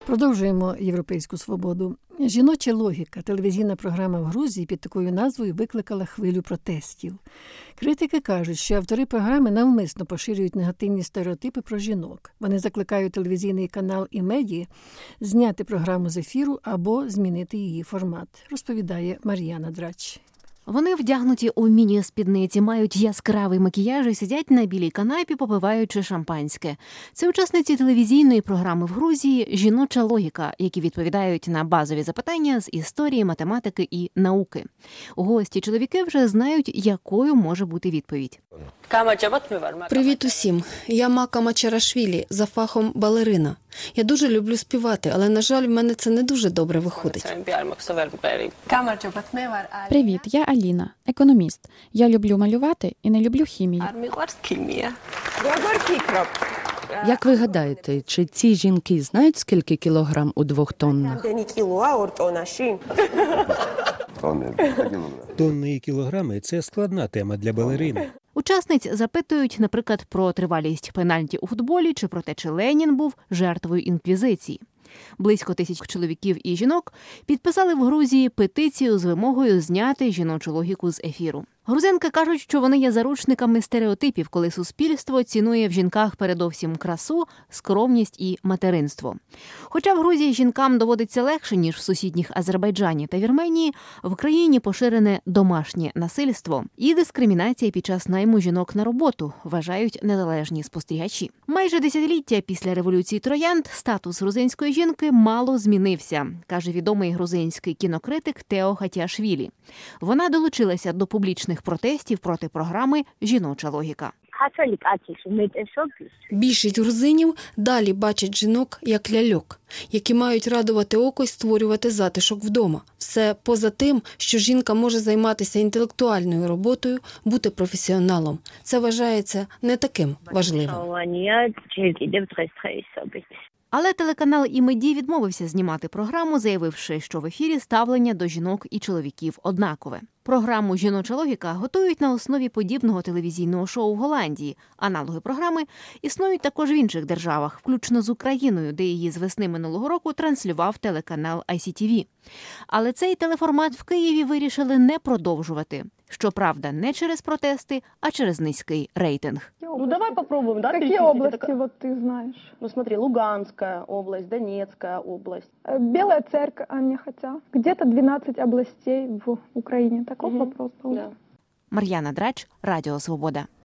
Продовжуємо «Європейську свободу». «Жіноча логіка» – телевізійна програма в Грузії під такою назвою викликала хвилю протестів. Критики кажуть, що автори програми навмисно поширюють негативні стереотипи про жінок. Вони закликають телевізійний канал і медіа зняти програму з ефіру або змінити її формат, розповідає Мар'яна Драч. Вони вдягнуті у міні-спідниці, мають яскравий макіяж і сидять на білій канапі, попиваючи шампанське. Це учасниці телевізійної програми в Грузії «Жіноча логіка», які відповідають на базові запитання з історії, математики і науки. Гості чоловіки вже знають, якою може бути відповідь. Привіт усім. Я Мака Мачарашвілі, за фахом балерина. Я дуже люблю співати, але, на жаль, в мене це не дуже добре виходить. Привіт, я Аліна, економіст. Я люблю малювати і не люблю хімію. Як ви гадаєте, чи ці жінки знають, скільки кілограм у 2 тоннах? Тонни і кілограми – це складна тема для балерини. Учасниць запитують, наприклад, про тривалість пенальті у футболі чи про те, чи Ленін був жертвою інквізиції. Близько 1000 чоловіків і жінок підписали в Грузії петицію з вимогою зняти жіночу логіку з ефіру. Грузинки кажуть, що вони є заручниками стереотипів, коли суспільство цінує в жінках передовсім красу, скромність і материнство. Хоча в Грузії жінкам доводиться легше, ніж в сусідніх Азербайджані та Вірменії, в країні поширене домашнє насильство і дискримінація під час найму жінок на роботу, вважають незалежні спостерігачі. Майже десятиліття після революції троянд статус грузинської жінки мало змінився, каже відомий грузинський кінокритик Тео Хатіашвілі. Вона долучилася до публічних протестів проти програми «Жіноча логіка». Більшість грузинів далі бачать жінок як ляльок, які мають радувати око й створювати затишок вдома. Все поза тим, що жінка може займатися інтелектуальною роботою, бути професіоналом. Це вважається не таким важливим. Але телеканал «Імеді» відмовився знімати програму, заявивши, що в ефірі ставлення до жінок і чоловіків однакове. Програму «Жіноча логіка» готують на основі подібного телевізійного шоу в Голландії. Аналоги програми існують також в інших державах, включно з Україною, де її з весни минулого року транслював телеканал ICTV. Але цей телеформат в Києві вирішили не продовжувати. Щоправда, не через протести, а через низький рейтинг. Давай попробуем, да? Какие области вот ты знаешь? Смотри, Луганская область, Донецкая область. Белая церковь, хотя. Где-то 12 областей в Украине. Такой вопрос был. Да. Мар'яна Драч, Радіо Свобода.